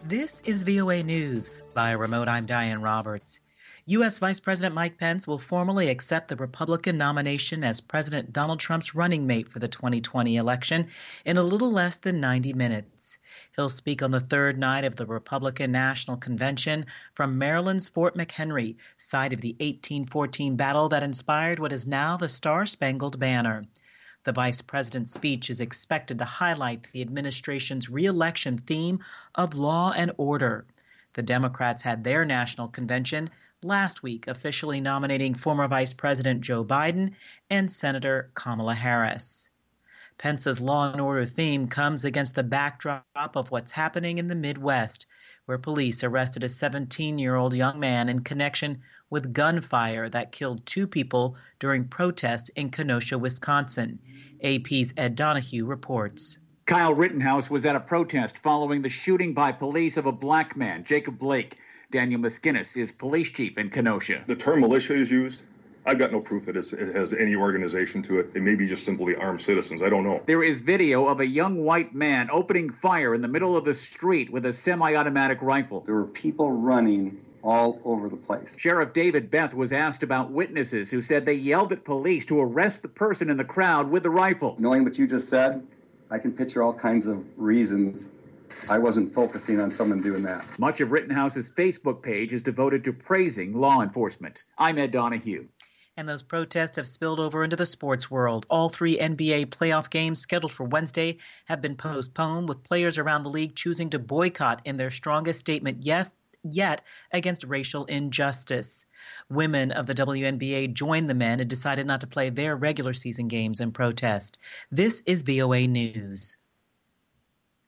This is VOA News. Via remote, I'm Diane Roberts. U.S. Vice President Mike Pence will formally accept the Republican nomination as President Donald Trump's running mate for the 2020 election in a little less than 90 minutes. He'll speak on the third night of the Republican National Convention from Maryland's Fort McHenry, site of the 1814 battle that inspired what is now the Star-Spangled Banner. The vice president's speech is expected to highlight the administration's re-election theme of law and order. The Democrats had their national convention last week, officially nominating former Vice President Joe Biden and Senator Kamala Harris. Pence's law and order theme comes against the backdrop of what's happening in the Midwest, where police arrested a 17-year-old young man in connection with gunfire that killed two people during protests in Kenosha, Wisconsin. AP's Ed Donahue reports. Kyle Rittenhouse was at a protest following the shooting by police of a black man, Jacob Blake. Daniel Miskinis is police chief in Kenosha. The term militia is used. I've got no proof that it has any organization to it. It may be just simply armed citizens. I don't know. There is video of a young white man opening fire in the middle of the street with a semi-automatic rifle. There were people running all over the place. Sheriff David Beth was asked about witnesses who said they yelled at police to arrest the person in the crowd with the rifle. Knowing what you just said, I can picture all kinds of reasons I wasn't focusing on someone doing that. Much of Rittenhouse's Facebook page is devoted to praising law enforcement. I'm Ed Donahue. And those protests have spilled over into the sports world. All three NBA playoff games scheduled for Wednesday have been postponed, with players around the league choosing to boycott in their strongest statement yet against racial injustice. Women of the WNBA joined the men and decided not to play their regular season games in protest. This is VOA News.